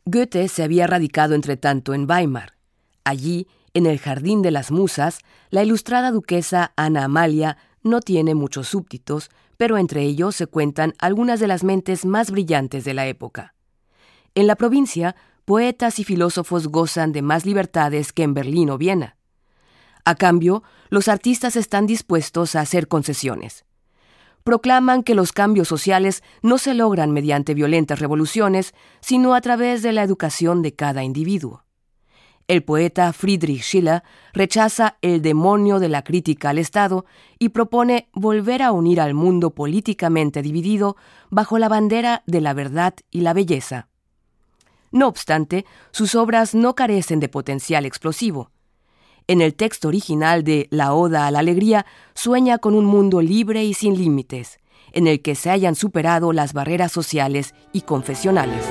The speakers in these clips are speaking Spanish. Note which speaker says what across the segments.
Speaker 1: Goethe se había radicado entretanto en Weimar. Allí, en el Jardín de las Musas, la ilustrada duquesa Ana Amalia no tiene muchos súbditos, pero entre ellos se cuentan algunas de las mentes más brillantes de la época. En la provincia, poetas y filósofos gozan de más libertades que en Berlín o Viena. A cambio, los artistas están dispuestos a hacer concesiones. Proclaman que los cambios sociales no se logran mediante violentas revoluciones, sino a través de la educación de cada individuo. El poeta Friedrich Schiller rechaza el demonio de la crítica al Estado y propone volver a unir al mundo políticamente dividido bajo la bandera de la verdad y la belleza. No obstante, sus obras no carecen de potencial explosivo. En el texto original de La Oda a la Alegría sueña con un mundo libre y sin límites, en el que se hayan superado las barreras sociales y confesionales.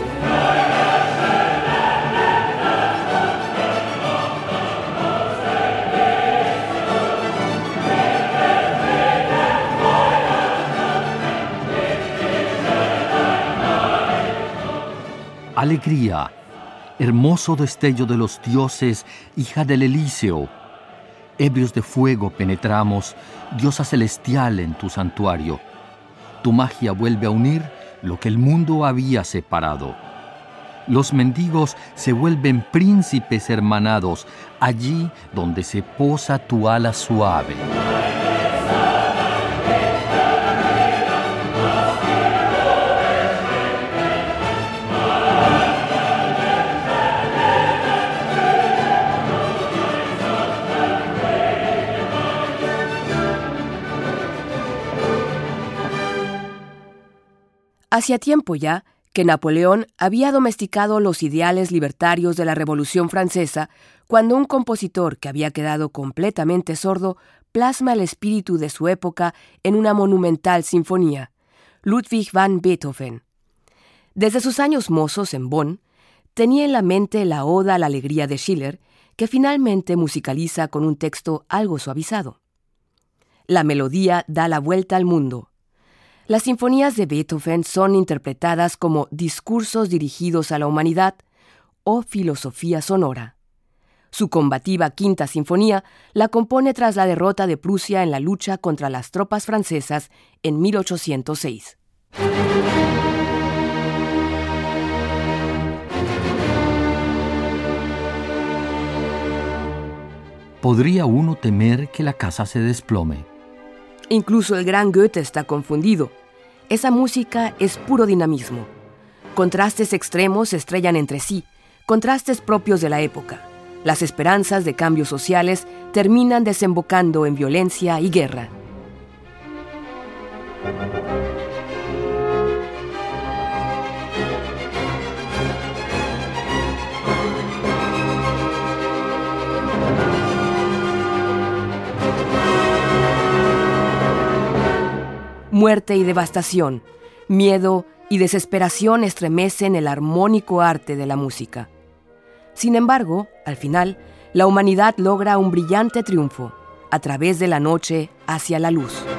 Speaker 2: Alegría, hermoso destello de los dioses, hija del Elíseo. Ebrios de fuego penetramos, diosa celestial, en tu santuario. Tu magia vuelve a unir lo que el mundo había separado. Los mendigos se vuelven príncipes hermanados, allí donde se posa tu ala suave.
Speaker 1: Hacía tiempo ya que Napoleón había domesticado los ideales libertarios de la Revolución Francesa cuando un compositor que había quedado completamente sordo plasma el espíritu de su época en una monumental sinfonía, Ludwig van Beethoven. Desde sus años mozos en Bonn, tenía en la mente la Oda a la Alegría de Schiller, que finalmente musicaliza con un texto algo suavizado. La melodía da la vuelta al mundo. Las sinfonías de Beethoven son interpretadas como discursos dirigidos a la humanidad o filosofía sonora. Su combativa Quinta Sinfonía la compone tras la derrota de Prusia en la lucha contra las tropas francesas en 1806.
Speaker 2: Podría uno temer que la casa se desplome.
Speaker 1: Incluso el gran Goethe está confundido. Esa música es puro dinamismo. Contrastes extremos se estrellan entre sí, contrastes propios de la época. Las esperanzas de cambios sociales terminan desembocando en violencia y guerra. Muerte y devastación, miedo y desesperación estremecen el armónico arte de la música. Sin embargo, al final, la humanidad logra un brillante triunfo, a través de la noche hacia la luz.